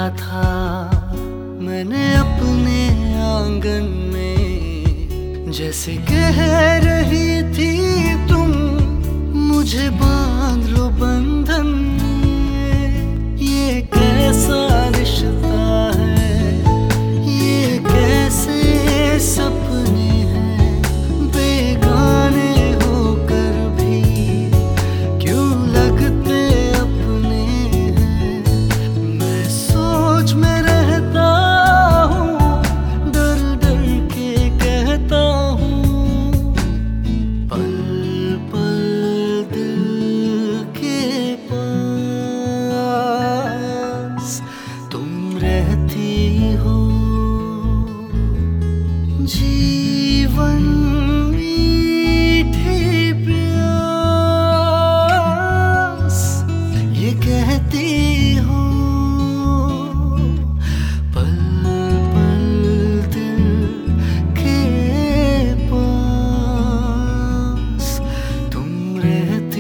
था मैंने अपने आंगन में, जैसे कह रही थी तुम मुझे बांध लो बंधन में। ये कैसा रिश्ता है, ये कैसे सपने हैं, बेगाने होकर भी क्यों लगते अपने हैं। मैं सोच में रहता हूँ, डर डर के कहता हूँ, पल पल दिल के पास तुम रहती हो। जीवन मीठी प्यास ये कहती हो, पल पल दिल के पास तुम रहती